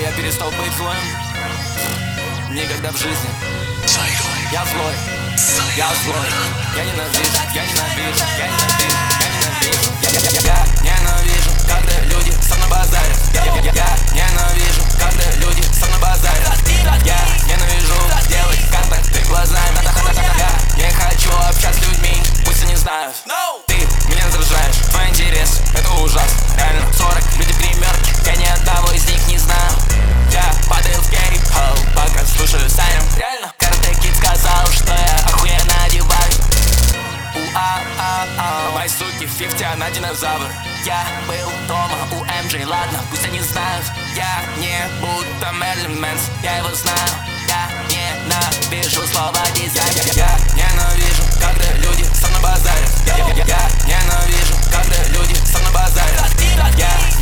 Я перестал быть злым никогда в жизни. Я злой, я злой. Я ненавижу, я ненавижу, я ненавижу, я ненавижу. Я ненавижу, когда люди со мной базарят. Я ненавижу, когда люди со мной базарят. Я ненавижу делать контакты глазами. Я не хочу общаться с людьми, пусть они знают. Ты меня раздражаешь, твой интерес, это ужасно. Реально, 40 люди примерки, я ни одного из них не знаю. Я падаю в кейп-холл, пока слушаю Саню. Реально, Карате Кид сказал, что я охуенно одеваю. Мои суки, 50, она динозавр. Я был дома у МJ, ладно, пусть они знают. Я не будто Мерлин Мэнс, я его знаю. Я ненавижу слово дизайн. Я ненавижу, когда люди со мной базарят. Я ненавижу, когда люди со мной базарят. Я